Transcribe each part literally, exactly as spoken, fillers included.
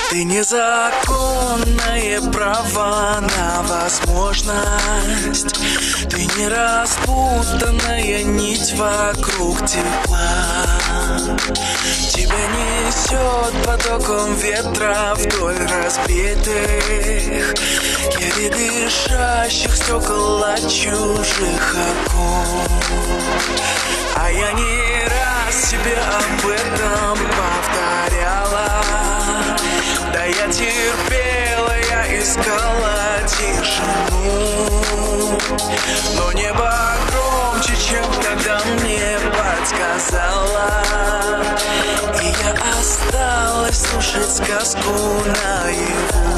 Ты незаконное право на возможность. Ты не распутанная нить вокруг тепла. Тебя несет потоком ветра вдоль разбитых, еле дышащих стекол от чужих окон. А я не раз тебе об этом повторяла. Да я терпела, я искала тишину, но небо громче, чем когда мне подсказала. И я осталась слушать сказку наяву.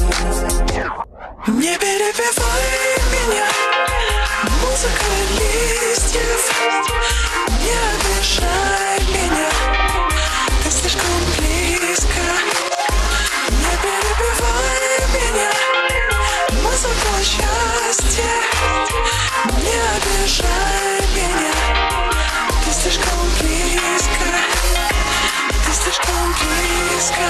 Не перебивай меня, музыка листьев. Не обижай меня, ты слишком близко. Не перебивай меня, музыка счастья. Не обижай меня, ты слишком близко. Ты слишком близко.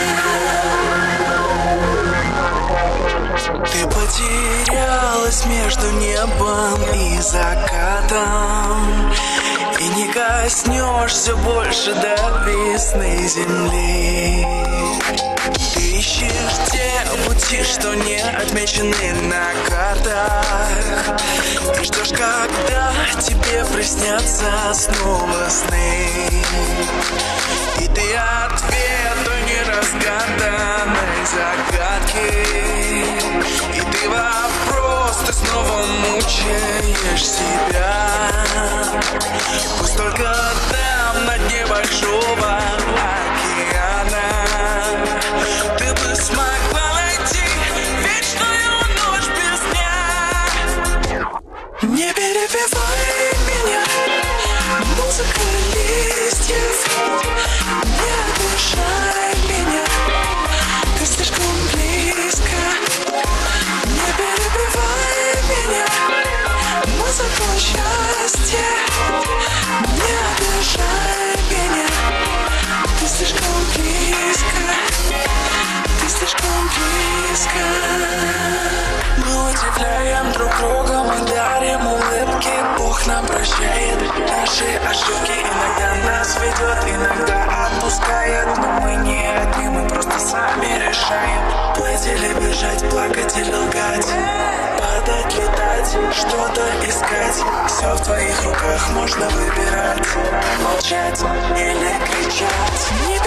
Ты потерялась между небом и закатом, и не коснешься больше до весны земли. Ты ищешь те пути, что не отмечены на картах, и ждешь, когда тебе приснятся снова сны. И ты ответ той неразгаданной загадки, и ты вопрос, ты снова мучаешь себя. Пусть только там, на дне большого океана, ты бы смогла найти вечную ночь без дня. Не перебивай меня, музыка листьев. Не обижай меня, ты слишком близко. Не перебивай меня, музыка счастья. Не обижай меня, ты слишком близко. Ты слишком близко. Мы удивляем друг друга, мы дарим улыбки. Бог нам прощает наши ошибки. Иногда нас ведет, иногда отпускает. Но мы не одни, мы просто сами решаем. Плыть или бежать, плакать или лгать, падать, летать, что-то искать. Все в твоих руках, можно выбирать. Молчать или кричать. Не